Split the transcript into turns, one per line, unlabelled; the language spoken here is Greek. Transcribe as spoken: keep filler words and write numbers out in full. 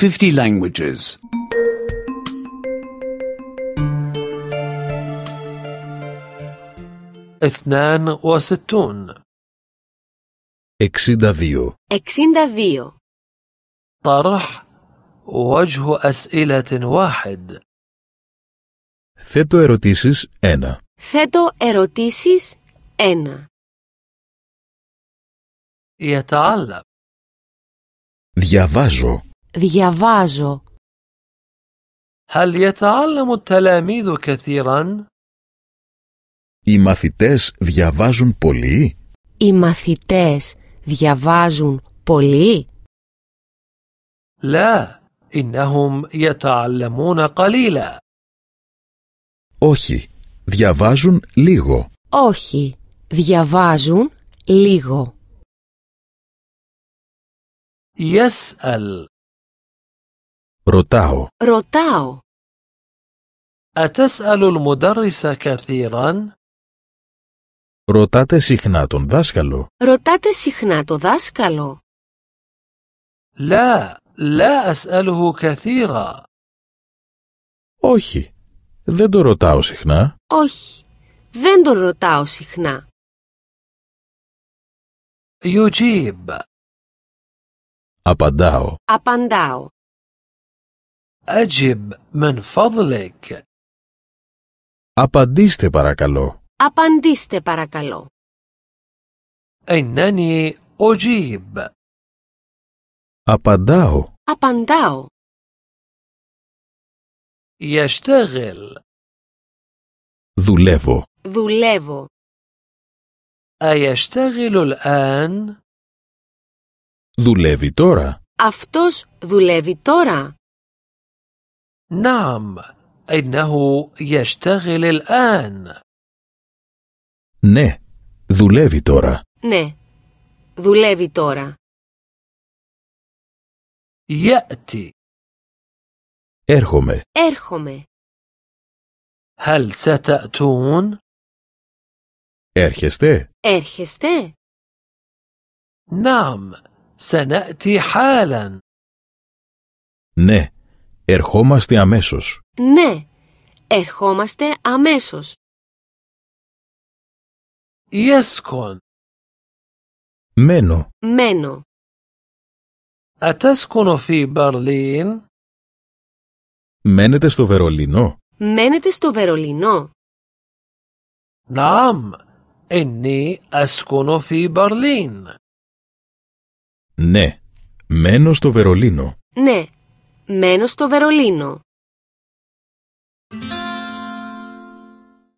fifty languages.
اثنان وستون.
εξήντα δύο.
εξήντα δύο.
طرح وجه أسئلة واحد.
Θέτω ερωτήσεις ένα.
Θέτω ερωτήσεις ένα.
يتعلم.
Διαβάζω.
Διαβάζω.
هل يتعلم التلاميذ كثيرا؟
Οι μαθητές διαβάζουν πολύ.
Οι μαθητές διαβάζουν πολύ.
لا، إنهم يتعلمون قليلا.
Όχι, διαβάζουν λίγο.
Όχι, διαβάζουν λίγο.
يسأل.
Ρωτάω.
Ρωτάω.
أتسأل المدرس كثيرا؟
Ρωτάτε συχνά τον δάσκαλο.
Ρωτάτε συχνά το δάσκαλο.
لا، لا أسأله كثيرا.
Όχι, δεν το ρωτάω συχνά.
Όχι, δεν τον ρωτάω συχνά.
يجيب.
Απαντάω.
Απαντάω.
أجب من فضلك.
Απαντήστε παρακαλώ.
Απαντήστε παρακαλώ.
إنني أجيب.
Απαντάω.
Απαντάω.
يشتغل.
Δουλεύω.
Δουλεύω.
أيشتغل الآن؟
Δουλεύει τώρα.
Αυτός δουλεύει τώρα.
نعم، إنه يشتغل الآن.
Ναι, δουλεύει τώρα.
Ναι, δουλεύει τώρα.
يأتي.
Έρχομαι.
Έρχομαι.
هل ستأتون؟
Έρχεστε.
Έρχεστε.
نعم، سنأتي حالا.
Ναι, ερχόμαστε αμέσως.
Ναι, ερχόμαστε αμέσως.
يسكن.
Μένω.
Μένω.
أتسكن في برلين؟
Μένετε στο Βερολίνο.
Μένετε στο Βερολίνο.
نعم، إني أسكن في برلين.
Ναι, μένω στο Βερολίνο.
Ναι, μένω στο Βερολίνο.